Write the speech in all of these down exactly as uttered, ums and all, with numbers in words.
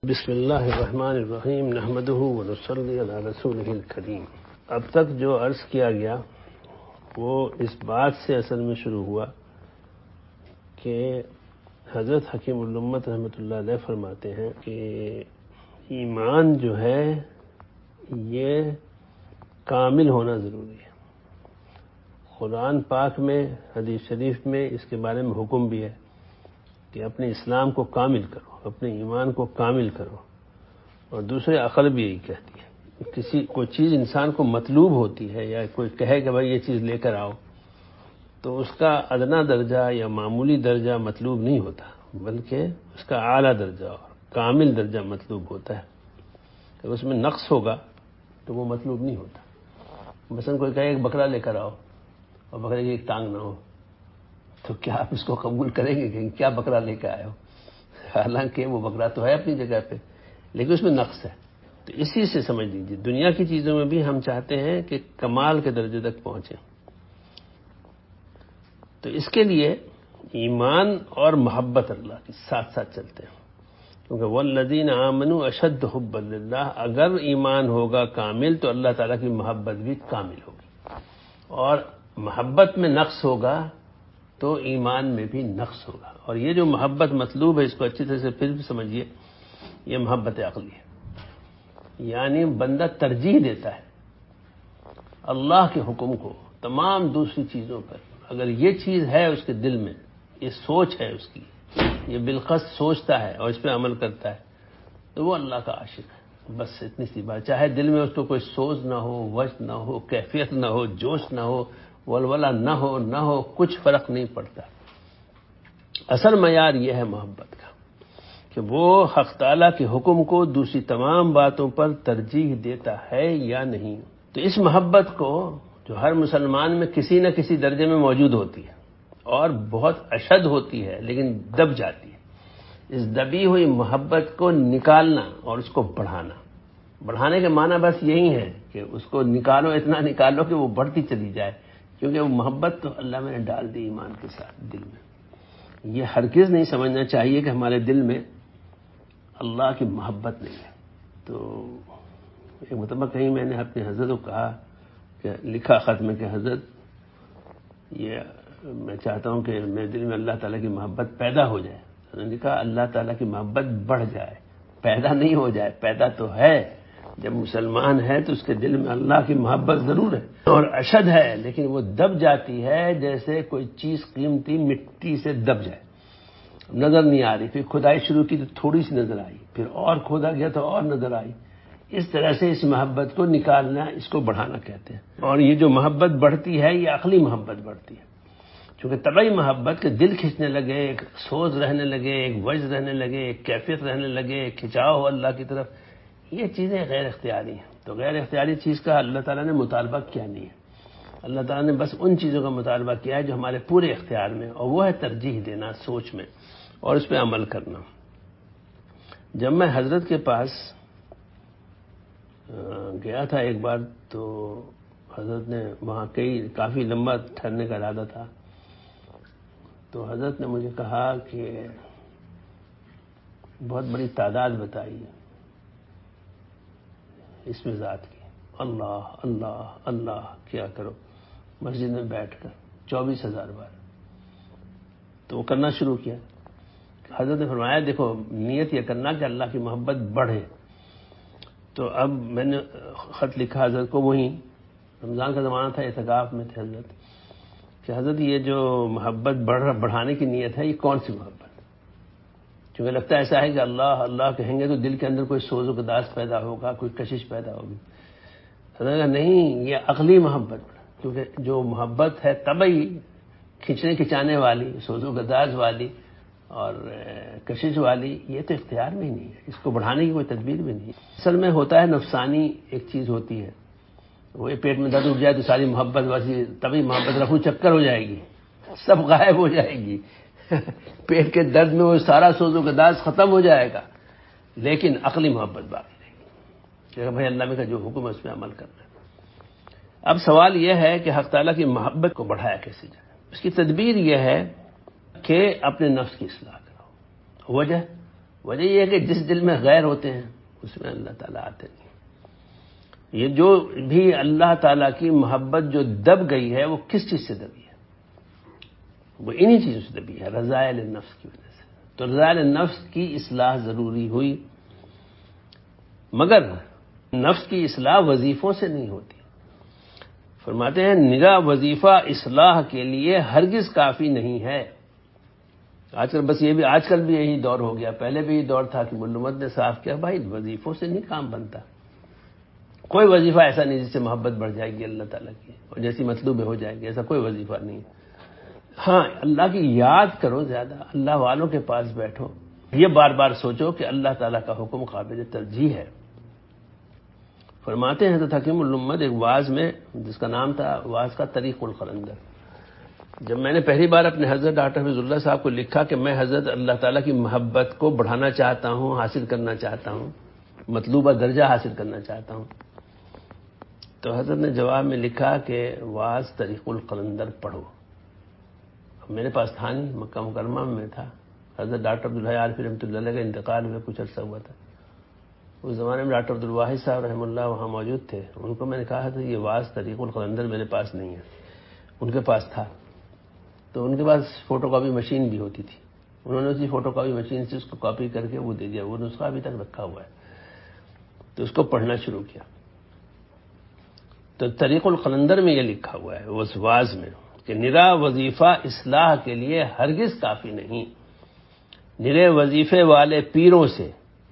بسم اللہ الرحمن الرحیم نحمدہ ونصلی علی رسولہ الکریم۔ اب تک جو عرض کیا گیا وہ اس بات سے اصل میں شروع ہوا کہ حضرت حکیم الامت رحمۃ اللہ علیہ فرماتے ہیں کہ ایمان جو ہے یہ کامل ہونا ضروری ہے۔ قرآن پاک میں، حدیث شریف میں اس کے بارے میں حکم بھی ہے کہ اپنے اسلام کو کامل کرو، اپنے ایمان کو کامل کرو، اور دوسرے عقل بھی یہی کہتی ہے۔ کسی کوئی چیز انسان کو مطلوب ہوتی ہے یا کوئی کہے کہ بھائی یہ چیز لے کر آؤ، تو اس کا ادنا درجہ یا معمولی درجہ مطلوب نہیں ہوتا، بلکہ اس کا اعلیٰ درجہ اور کامل درجہ مطلوب ہوتا ہے۔ اگر اس میں نقص ہوگا تو وہ مطلوب نہیں ہوتا۔ مثلا کوئی کہے ایک بکرا لے کر آؤ اور بکرے کی ایک ٹانگ نہ ہو، تو کیا آپ اس کو قبول کریں گے کہ کیا بکرا لے کے آئے ہو؟ حالانکہ وہ بکرا تو ہے اپنی جگہ پہ، لیکن اس میں نقص ہے۔ تو اسی سے سمجھ لیجیے دنیا کی چیزوں میں بھی ہم چاہتے ہیں کہ کمال کے درجے تک پہنچیں، تو اس کے لیے ایمان اور محبت اللہ کی ساتھ ساتھ چلتے ہیں، کیونکہ والذین آمنوا اشد حبا للہ، اگر ایمان ہوگا کامل تو اللہ تعالیٰ کی محبت بھی کامل ہوگی، اور محبت میں نقص ہوگا تو ایمان میں بھی نقص ہوگا۔ اور یہ جو محبت مطلوب ہے اس کو اچھی طرح سے پھر بھی سمجھیے، یہ محبت عقلی ہے، یعنی بندہ ترجیح دیتا ہے اللہ کے حکم کو تمام دوسری چیزوں پر۔ اگر یہ چیز ہے اس کے دل میں، یہ سوچ ہے اس کی، یہ بالقصد سوچتا ہے اور اس پہ عمل کرتا ہے، تو وہ اللہ کا عاشق ہے۔ بس اتنی سی بات، چاہے دل میں اس کو کوئی سوز نہ ہو، وجد نہ ہو، کیفیت نہ ہو، جوش نہ ہو، ولولہ نہ ہو نہ ہو کچھ فرق نہیں پڑتا۔ اصل معیار یہ ہے محبت کا کہ وہ حق تعالیٰ کے حکم کو دوسری تمام باتوں پر ترجیح دیتا ہے یا نہیں۔ تو اس محبت کو جو ہر مسلمان میں کسی نہ کسی درجے میں موجود ہوتی ہے اور بہت اشد ہوتی ہے لیکن دب جاتی ہے، اس دبی ہوئی محبت کو نکالنا اور اس کو بڑھانا۔ بڑھانے کے معنی بس یہی ہے کہ اس کو نکالو، اتنا نکالو کہ وہ بڑھتی چلی جائے، کیونکہ وہ محبت تو اللہ میں نے ڈال دی ایمان کے ساتھ دل میں۔ یہ ہرگز نہیں سمجھنا چاہیے کہ ہمارے دل میں اللہ کی محبت نہیں ہے۔ تو ایک مرتبہ کہیں میں نے اپنے حضرت کو کہا کہ لکھا خط میں کہ حضرت یہ میں چاہتا ہوں کہ میرے دل میں اللہ تعالیٰ کی محبت پیدا ہو جائے۔ انہوں نے کہا اللہ تعالیٰ کی محبت بڑھ جائے، پیدا نہیں ہو جائے۔ پیدا تو ہے، جب مسلمان ہے تو اس کے دل میں اللہ کی محبت ضرور ہے اور اشد ہے، لیکن وہ دب جاتی ہے جیسے کوئی چیز قیمتی مٹی سے دب جائے، نظر نہیں آ رہی۔ پھر کھدائی شروع کی تو تھوڑی سی نظر آئی، پھر اور کھودا گیا تو اور نظر آئی۔ اس طرح سے اس محبت کو نکالنا، اس کو بڑھانا کہتے ہیں۔ اور یہ جو محبت بڑھتی ہے یہ عقلی محبت بڑھتی ہے، چونکہ طبعی محبت کے دل کھنچنے لگے، ایک سوز رہنے لگے، ایک وجد رہنے لگے، ایک کیفیت رہنے لگے، ایک کھچاؤ ہو اللہ کی طرف، یہ چیزیں غیر اختیاری ہیں۔ تو غیر اختیاری چیز کا اللہ تعالیٰ نے مطالبہ کیا نہیں ہے، اللہ تعالیٰ نے بس ان چیزوں کا مطالبہ کیا ہے جو ہمارے پورے اختیار میں، اور وہ ہے ترجیح دینا سوچ میں اور اس پہ عمل کرنا۔ جب میں حضرت کے پاس گیا تھا ایک بار، تو حضرت نے وہاں کئی کافی لمبا ٹھہرنے کا ارادہ تھا، تو حضرت نے مجھے کہا کہ بہت بڑی تعداد بتائی اس میں ذات کی، اللہ اللہ اللہ کیا کرو مسجد میں بیٹھ کر چوبیس ہزار بار۔ تو وہ کرنا شروع کیا۔ حضرت نے فرمایا دیکھو نیت یہ کرنا کہ اللہ کی محبت بڑھے۔ تو اب میں نے خط لکھا حضرت کو، وہیں رمضان کا زمانہ تھا، اعتکاف میں تھے حضرت، کہ حضرت یہ جو محبت بڑھ بڑھانے کی نیت ہے یہ کون سی محبت؟ کیونکہ لگتا ایسا ہے کہ اللہ اللہ کہیں گے تو دل کے اندر کوئی سوز و گداز پیدا ہوگا، کوئی کشش پیدا ہوگی۔ حضرت کہا نہیں، یہ عقلی محبت، کیونکہ جو محبت ہے طبعی کھینچنے کھچانے والی، سوز و گداز والی اور کشش والی، یہ تو اختیار میں ہی نہیں ہے، اس کو بڑھانے کی کوئی تدبیر بھی نہیں ہے۔ اصل میں ہوتا ہے نفسانی ایک چیز ہوتی ہے، وہ پیٹ میں درد اٹھ جائے تو ساری محبت ویسی طبعی محبت رفو چکر ہو جائے گی، سب غائب ہو جائے گی، پیٹ کے درد میں وہ سارا سوز و گداز ختم ہو جائے گا، لیکن عقلی محبت باقی رہے گی کہ بھائی اللہ کا جو حکم ہے اس پہ عمل کرنا ہے۔ اب سوال یہ ہے کہ حق تعالیٰ کی محبت کو بڑھایا کیسے جائے؟ اس کی تدبیر یہ ہے کہ اپنے نفس کی اصلاح کرو۔ وجہ وجہ یہ ہے کہ جس دل میں غیر ہوتے ہیں اس میں اللہ تعالیٰ آتے نہیں. یہ جو بھی اللہ تعالیٰ کی محبت جو دب گئی ہے وہ کس چیز سے دبی ہے؟ وہ انہی چیزوں سے دبی ہے، رذائل النفس کی وجہ سے. تو رذائل النفس کی اصلاح ضروری ہوئی، مگر نفس کی اصلاح وظیفوں سے نہیں ہوتی. فرماتے ہیں نگاہ وظیفہ اصلاح کے لیے ہرگز کافی نہیں ہے. آج کل بس یہ بھی آج کل بھی یہی دور ہو گیا، پہلے بھی یہ دور تھا کہ ملومت نے صاف کیا بھائی وظیفوں سے نہیں کام بنتا. کوئی وظیفہ ایسا نہیں جس سے محبت بڑھ جائے گی اللہ تعالیٰ کی اور جیسی مطلوب ہو جائے گی، ایسا کوئی وظیفہ نہیں. ہاں اللہ کی یاد کرو، زیادہ اللہ والوں کے پاس بیٹھو، یہ بار بار سوچو کہ اللہ تعالیٰ کا حکم قابل ترجیح ہے. فرماتے ہیں حضرت حکیم الامت ایک واعظ میں جس کا نام تھا واعظ کا طریق القلندر. جب میں نے پہلی بار اپنے حضرت ڈاکٹر حفیظ اللہ صاحب کو لکھا کہ میں حضرت اللہ تعالیٰ کی محبت کو بڑھانا چاہتا ہوں، حاصل کرنا چاہتا ہوں، مطلوبہ درجہ حاصل کرنا چاہتا ہوں، تو حضرت نے جواب میں لکھا کہ واعظ طریق القلندر پڑھو. میرے پاس تھا نہیں، مکہ مکرمہ میں تھا. حضرت ڈاکٹر عبدالحی عارفی رحمۃ اللہ علیہ کا انتقال ہوئے کچھ عرصہ ہوا تھا. اس زمانے میں ڈاکٹر عبدالواحد صاحب رحمہ اللہ وہاں موجود تھے. ان کو میں نے کہا تھا یہ واعظ طریق القلندر میرے پاس نہیں ہے. ان کے پاس تھا، تو ان کے پاس فوٹو کاپی مشین بھی ہوتی تھی. انہوں نے اسی فوٹو کاپی مشین سے اس کو کاپی کر کے وہ دے دیا. وہ نسخہ ابھی تک رکھا ہوا ہے. تو اس کو پڑھنا شروع کیا. تو طریق القلندر میں یہ لکھا ہوا ہے اس واعظ میں کہ نرا وظیفہ اصلاح کے لیے ہرگز کافی نہیں. نرے وظیفے والے پیروں سے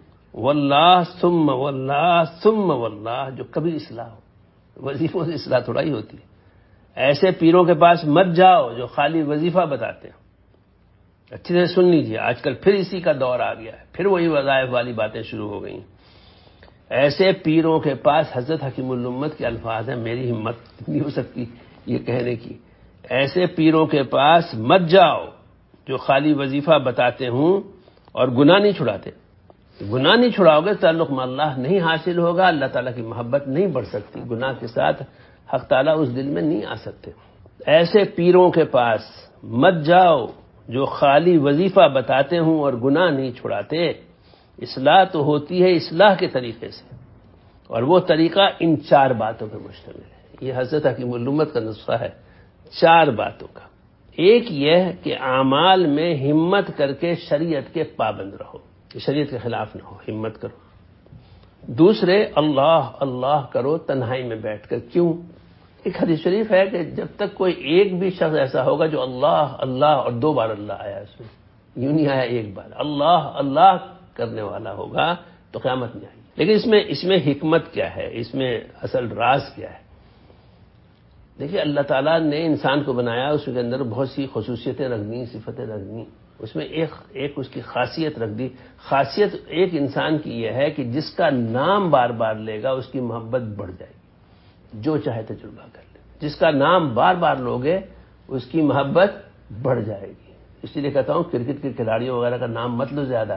واللہ ثم واللہ ثم واللہ جو کبھی اصلاح ہو، وظیفوں سے اصلاح تھوڑا ہی ہوتی ہے. ایسے پیروں کے پاس مت جاؤ جو خالی وظیفہ بتاتے ہیں. اچھے سے سن لیجیے، آج کل پھر اسی کا دور آ گیا ہے، پھر وہی وظائف والی باتیں شروع ہو گئی. ایسے پیروں کے پاس حضرت حکیم الامت کے الفاظ ہیں، میری ہمت نہیں ہو سکتی یہ کہنے کی. ایسے پیروں کے پاس مت جاؤ جو خالی وظیفہ بتاتے ہوں اور گناہ نہیں چھڑاتے. گناہ نہیں چھڑاؤ گے تعلق میں اللہ نہیں حاصل ہوگا، اللہ تعالیٰ کی محبت نہیں بڑھ سکتی. گناہ کے ساتھ حق تعالیٰ اس دل میں نہیں آ سکتے. ایسے پیروں کے پاس مت جاؤ جو خالی وظیفہ بتاتے ہوں اور گناہ نہیں چھڑاتے. اصلاح تو ہوتی ہے اصلاح کے طریقے سے، اور وہ طریقہ ان چار باتوں پر مشتمل ہے. یہ حضرت حکیم الامت کا نسخہ ہے چار باتوں کا. ایک یہ کہ اعمال میں ہمت کر کے شریعت کے پابند رہو، شریعت کے خلاف نہ ہو، ہمت کرو. دوسرے اللہ اللہ کرو تنہائی میں بیٹھ کر. کیوں؟ ایک حدیث شریف ہے کہ جب تک کوئی ایک بھی شخص ایسا ہوگا جو اللہ اللہ اور دو بار اللہ آیا اس میں، یوں نہیں آیا ایک بار، اللہ اللہ کرنے والا ہوگا تو قیامت نہیں آئے گی. لیکن اس میں اس میں حکمت کیا ہے، اس میں اصل راز کیا ہے؟ دیکھیے اللہ تعالیٰ نے انسان کو بنایا، اس کے اندر بہت سی خصوصیتیں رکھ دیں، صفتیں رکھ دیں. اس میں ایک ایک اس کی خاصیت رکھ دی. خاصیت ایک انسان کی یہ ہے کہ جس کا نام بار بار لے گا اس کی محبت بڑھ جائے گی، جو چاہے تجربہ کر لے. جس کا نام بار بار لوگے اس کی محبت بڑھ جائے گی. اسی لیے کہتا ہوں کرکٹ کے کھلاڑیوں وغیرہ کا نام مت لو زیادہ،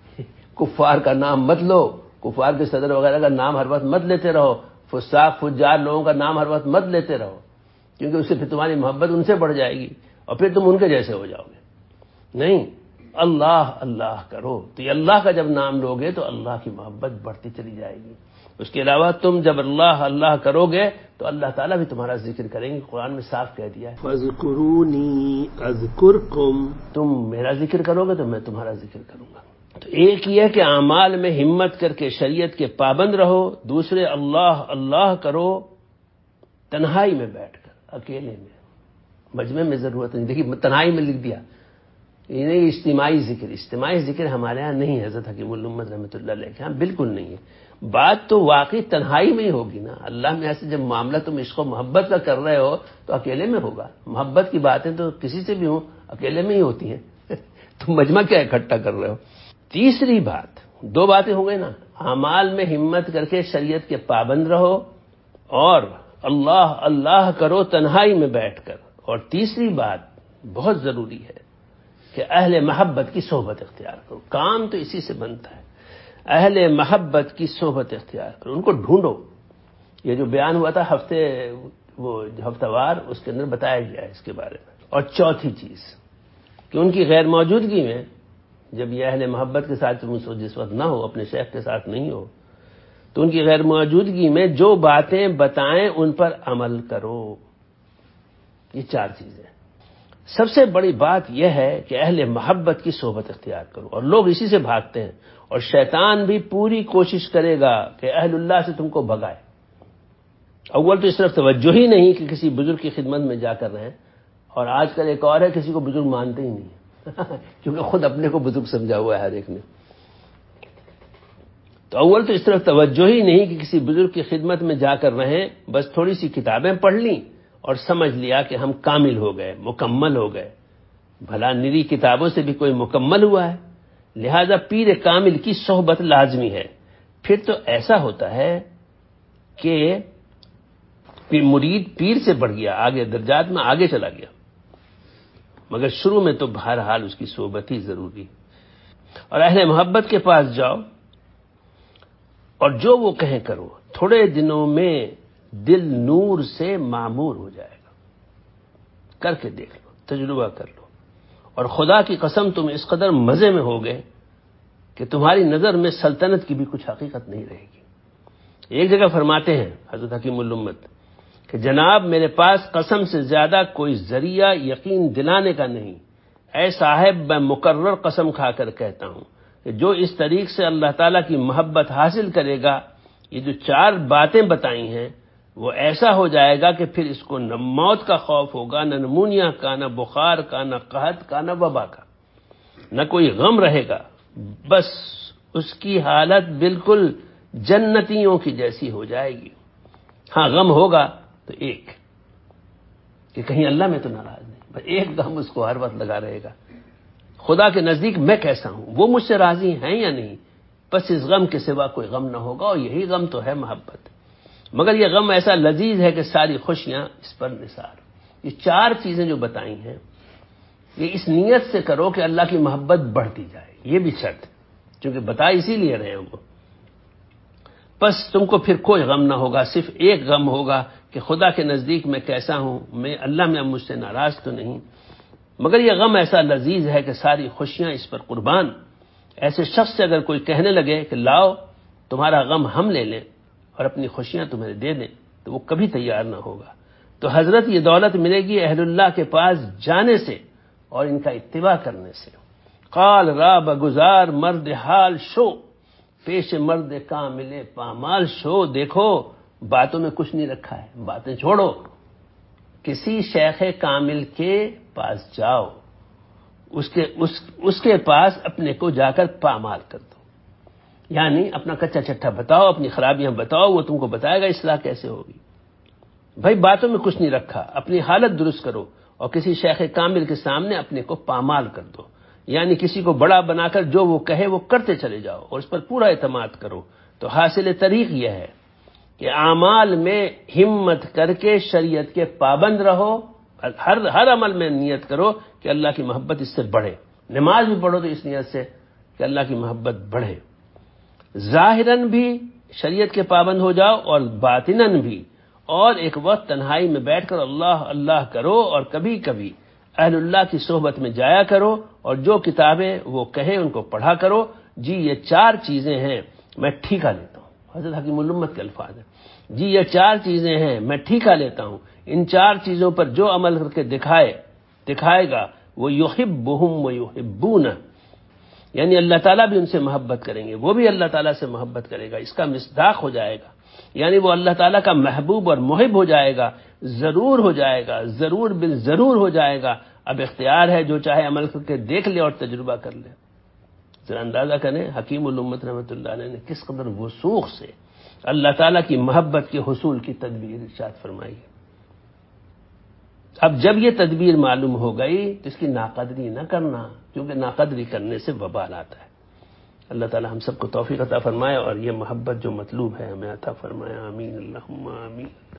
کفار کا نام مت لو، کفار کے صدر وغیرہ کا نام ہر وقت مت لیتے رہو، فساق فجار لوگوں کا نام ہر وقت مت لیتے رہو، کیونکہ اس سے پھر تمہاری محبت ان سے بڑھ جائے گی اور پھر تم ان کے جیسے ہو جاؤ گے. نہیں، اللہ اللہ کرو. تو یہ اللہ کا جب نام لوگے تو اللہ کی محبت بڑھتی چلی جائے گی. اس کے علاوہ تم جب اللہ اللہ کرو گے تو اللہ تعالیٰ بھی تمہارا ذکر کریں گے. قرآن میں صاف کہہ دیا ہے فَاذْكُرُونِي أَذْكُرْكُمْ، تم میرا ذکر کرو گے تو میں تمہارا ذکر کروں گا. تو ایک یہ کہ اعمال میں ہمت کر کے شریعت کے پابند رہو. دوسرے اللہ اللہ کرو تنہائی میں بیٹھ کر، اکیلے میں، مجمع میں ضرورت نہیں. دیکھیے تنہائی میں لکھ دیا، یہ نہیں اجتماعی ذکر. اجتماعی ذکر ہمارے ہاں نہیں ہے، حضرت حکیم الامت رحمۃ اللہ علیہ کے ہاں بالکل نہیں ہے. بات تو واقعی تنہائی میں ہی ہوگی نا. اللہ میں ایسے جب معاملہ تم عشق و محبت کا کر رہے ہو تو اکیلے میں ہوگا. محبت کی باتیں تو کسی سے بھی ہوں اکیلے میں ہی ہوتی ہیں. تم مجمع کیا اکٹھا کر رہے ہو. تیسری بات، دو باتیں ہو گئی نا، اعمال میں ہمت کر کے شریعت کے پابند رہو اور اللہ اللہ کرو تنہائی میں بیٹھ کر. اور تیسری بات بہت ضروری ہے کہ اہل محبت کی صحبت اختیار کرو. کام تو اسی سے بنتا ہے. اہل محبت کی صحبت اختیار کرو، ان کو ڈھونڈو. یہ جو بیان ہوا تھا ہفتے وہ ہفتہ وار، اس کے اندر بتایا گیا ہے اس کے بارے میں. اور چوتھی چیز کہ ان کی غیر موجودگی میں جب یہ اہل محبت کے ساتھ تم جس وقت نہ ہو، اپنے شیخ کے ساتھ نہیں ہو، تو ان کی غیر موجودگی میں جو باتیں بتائیں ان پر عمل کرو. یہ چار چیزیں. سب سے بڑی بات یہ ہے کہ اہل محبت کی صحبت اختیار کرو، اور لوگ اسی سے بھاگتے ہیں، اور شیطان بھی پوری کوشش کرے گا کہ اہل اللہ سے تم کو بھگائے. اول تو اس طرف توجہ ہی نہیں کہ کسی بزرگ کی خدمت میں جا کر رہیں، اور آج کل ایک اور ہے کسی کو بزرگ مانتے ہی نہیں کیونکہ خود اپنے کو بزرگ سمجھا ہوا ہے ہر ایک نے. تو اول تو اس طرف توجہ ہی نہیں کہ کسی بزرگ کی خدمت میں جا کر رہیں، بس تھوڑی سی کتابیں پڑھ لیں اور سمجھ لیا کہ ہم کامل ہو گئے، مکمل ہو گئے. بھلا نری کتابوں سے بھی کوئی مکمل ہوا ہے؟ لہذا پیر کامل کی صحبت لازمی ہے. پھر تو ایسا ہوتا ہے کہ مرید پیر سے بڑھ گیا، آگے درجات میں آگے چلا گیا، مگر شروع میں تو بہرحال اس کی صحبت ہی ضروری. اور اہل محبت کے پاس جاؤ اور جو وہ کہیں کرو، تھوڑے دنوں میں دل نور سے معمور ہو جائے گا. کر کے دیکھ لو، تجربہ کر لو، اور خدا کی قسم تم اس قدر مزے میں ہوگے کہ تمہاری نظر میں سلطنت کی بھی کچھ حقیقت نہیں رہے گی. ایک جگہ فرماتے ہیں حضرت حکیم الامت کہ جناب میرے پاس قسم سے زیادہ کوئی ذریعہ یقین دلانے کا نہیں. اے صاحب میں مقرر قسم کھا کر کہتا ہوں کہ جو اس طریق سے اللہ تعالیٰ کی محبت حاصل کرے گا، یہ جو چار باتیں بتائی ہیں، وہ ایسا ہو جائے گا کہ پھر اس کو نہ موت کا خوف ہوگا، نہ نمونیا کا، نہ بخار کا، نہ قحط کا، نہ وبا کا، نہ کوئی غم رہے گا. بس اس کی حالت بالکل جنتیوں کی جیسی ہو جائے گی. ہاں غم ہوگا تو ایک کہ کہیں اللہ میں تو ناراض نہیں، بس ایک غم اس کو ہر وقت لگا رہے گا، خدا کے نزدیک میں کیسا ہوں، وہ مجھ سے راضی ہیں یا نہیں. بس اس غم کے سوا کوئی غم نہ ہوگا، اور یہی غم تو ہے محبت. مگر یہ غم ایسا لذیذ ہے کہ ساری خوشیاں اس پر نثار. یہ چار چیزیں جو بتائی ہیں، یہ اس نیت سے کرو کہ اللہ کی محبت بڑھتی جائے. یہ بھی شرط ہے، چونکہ بتا اسی لیے رہے ہیں وہ. بس تم کو پھر کوئی غم نہ ہوگا، صرف ایک غم ہوگا کہ خدا کے نزدیک میں کیسا ہوں، میں اللہ میں مجھ سے ناراض تو نہیں. مگر یہ غم ایسا لذیذ ہے کہ ساری خوشیاں اس پر قربان. ایسے شخص سے اگر کوئی کہنے لگے کہ لاؤ تمہارا غم ہم لے لیں اور اپنی خوشیاں تمہیں دے دیں، تو وہ کبھی تیار نہ ہوگا. تو حضرت یہ دولت ملے گی اہل اللہ کے پاس جانے سے اور ان کا اتباع کرنے سے. قال را بگزار مرد حال شو، پیش مرد کامل پامال شو. دیکھو باتوں میں کچھ نہیں رکھا ہے، باتیں چھوڑو، کسی شیخ کامل کے پاس جاؤ، اس کے اس اس کے پاس اپنے کو جا کر پامال کر دو. یعنی اپنا کچا چٹھا بتاؤ، اپنی خرابیاں بتاؤ، وہ تم کو بتائے گا اصلاح کیسے ہوگی. بھائی باتوں میں کچھ نہیں رکھا، اپنی حالت درست کرو اور کسی شیخ کامل کے سامنے اپنے کو پامال کر دو. یعنی کسی کو بڑا بنا کر جو وہ کہے وہ کرتے چلے جاؤ اور اس پر پورا اعتماد کرو. تو حاصل طریق یہ ہے کہ اعمال میں ہمت کر کے شریعت کے پابند رہو. ہر ہر عمل میں نیت کرو کہ اللہ کی محبت اس سے بڑھے. نماز بھی پڑھو تو اس نیت سے کہ اللہ کی محبت بڑھے. ظاہراً بھی شریعت کے پابند ہو جاؤ اور باطناً بھی، اور ایک وقت تنہائی میں بیٹھ کر اللہ اللہ کرو، اور کبھی کبھی اہل اللہ کی صحبت میں جایا کرو اور جو کتابیں وہ کہیں ان کو پڑھا کرو. جی یہ چار چیزیں ہیں میں ٹھیکہ لیتا ہوں. حضرت حکیم الامت کے الفاظ ہیں. جی یہ چار چیزیں ہیں میں ٹھیکہ لیتا ہوں، ان چار چیزوں پر جو عمل کر کے دکھائے دکھائے گا وہ یحبہم ویحبونہ، یعنی اللہ تعالیٰ بھی ان سے محبت کریں گے، وہ بھی اللہ تعالیٰ سے محبت کرے گا. اس کا مصداق ہو جائے گا، یعنی وہ اللہ تعالیٰ کا محبوب اور محب ہو جائے گا. ضرور ہو جائے گا، ضرور بالضرور ہو جائے گا. اب اختیار ہے، جو چاہے عمل کر کے دیکھ لے اور تجربہ کر لے. ذرا اندازہ کریں حکیم الامت رحمۃ اللہ علیہ نے کس قدر وثوق سے اللہ تعالیٰ کی محبت کے حصول کی تدبیر ارشاد فرمائی. اب جب یہ تدبیر معلوم ہو گئی تو اس کی ناقدری نہ کرنا، کیونکہ ناقدری کرنے سے وبال آتا ہے. اللہ تعالیٰ ہم سب کو توفیق عطا فرمائے اور یہ محبت جو مطلوب ہے ہمیں عطا فرمائے. آمین اللہم آمین.